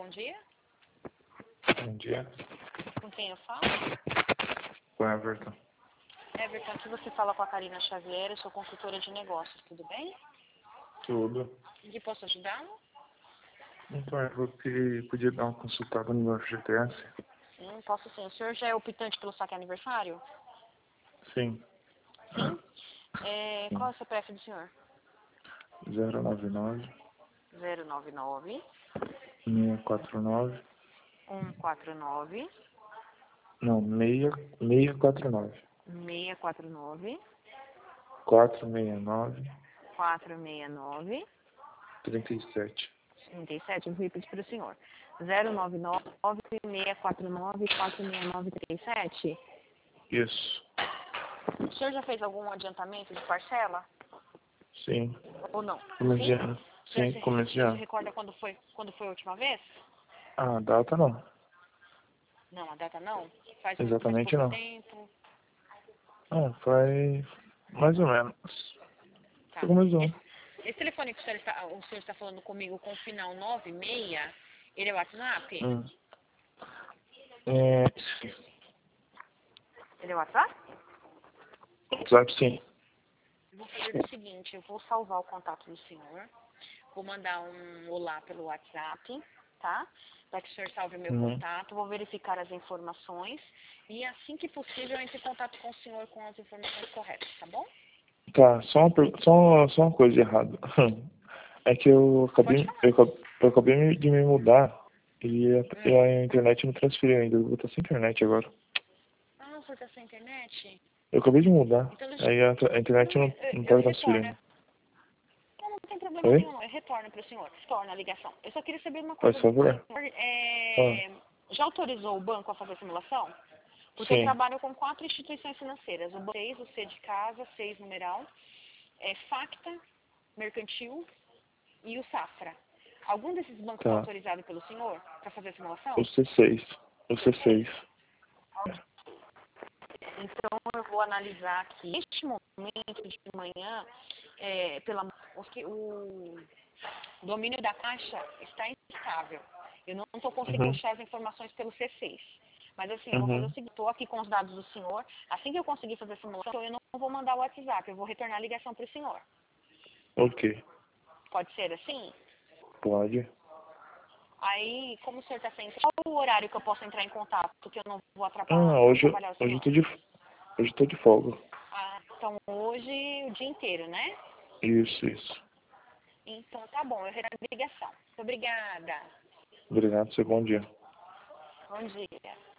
bom dia. Bom dia. Com quem eu falo? Com Everton. Everton, aqui você fala com a Karina Xavier, eu sou consultora de negócios, tudo bem? Tudo. Em que posso ajudá-lo? Então, eu podia dar uma consultada no meu FGTS? Sim, posso sim. O senhor já é optante pelo saque aniversário? Sim. Sim. Qual é Sim. o CPF do senhor? 099 099 649. 149 Não, 649. 649 469 469 37. 37. Eu vou repetir para o senhor. 099 649 469 37. Isso. O senhor já fez algum adiantamento de parcela? Sim. Ou não? Começo de Sim? ano. O senhor Sim, começo de se ano. recorda quando foi a última vez? Ah, data não. Não, a data não? Faz Exatamente pouco não. tempo. Ah, faz mais ou menos. Tá. Foi começo do Esse, ano. esse telefone que o senhor está falando comigo com o final 96, ele é WhatsApp? Hum. É, Ele é WhatsApp? WhatsApp sim. Eu vou fazer o seguinte, eu vou salvar o contato do senhor, vou mandar um olá pelo WhatsApp, tá? Para que o senhor salve o meu Uhum. contato, vou verificar as informações e assim que possível eu entre em contato com o senhor com as informações corretas, tá bom? Tá, só uma coisa errada. É que Pode falar. eu acabei de me mudar e Hum. a internet não transferiu ainda. Eu vou estar sem internet agora. Ah, o senhor tá sem internet? Eu acabei de mudar. Então deixa Aí a tudo internet bem, não eu tá retorno. transferindo. Não, não tem problema Oi? nenhum, não. Eu retorno para o senhor. Retorno a ligação. Eu só queria saber uma Faz coisa do favor? senhor. Ah, Já autorizou o banco a fazer a simulação? Porque eu sim. trabalho com 4 instituições financeiras. O banco 6, o C de casa, 6 numeral, Facta, Mercantil e o Safra. Algum desses bancos está Tá. autorizado pelo senhor para fazer a O simulação? C6. O C6. C6. Então, eu vou analisar aqui. Neste momento de manhã, o domínio da caixa está instável. Eu não estou conseguindo Uhum. achar as informações pelo C6. Mas assim, eu vou fazer o Uhum. seguinte, estou aqui com os dados do senhor. Assim que eu conseguir fazer a simulação, eu não vou mandar o WhatsApp, eu vou retornar a ligação para o senhor. Ok. Pode ser assim? Pode. Aí, como o senhor está sem, qual o horário que eu posso entrar em contato, que eu não vou Ah, atrapalhar o hoje senhor? eu tô de folga. Ah, então hoje o dia inteiro, né? Isso. Então tá bom, eu retorno a ligação. Muito obrigada. Obrigado, seu bom dia. Bom dia.